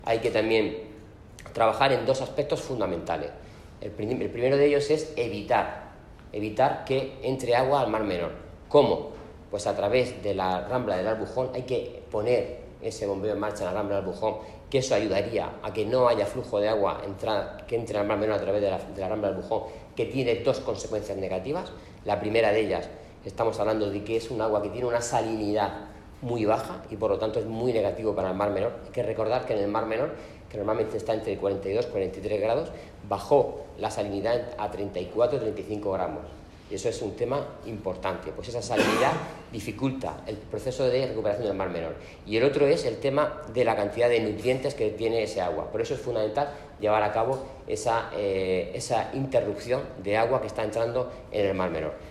Hay que también trabajar en dos aspectos fundamentales. El primero de ellos es evitar que entre agua al Mar Menor. ¿Cómo? Pues a través de la rambla del Albujón hay que poner ese bombeo en marcha en la rambla del Albujón, que eso ayudaría a que no haya flujo de agua que entre al Mar Menor a través de la rambla del Albujón, que tiene dos consecuencias negativas. La primera de ellas, estamos hablando de que es un agua que tiene una salinidad muy baja y por lo tanto es muy negativo para el Mar Menor. Hay que recordar que en el Mar Menor, que normalmente está entre 42 y 43 grados, bajó la salinidad a 34-35 gramos. Y eso es un tema importante, pues esa salinidad dificulta el proceso de recuperación del Mar Menor. Y el otro es el tema de la cantidad de nutrientes que tiene ese agua. Por eso es fundamental llevar a cabo esa interrupción de agua que está entrando en el Mar Menor.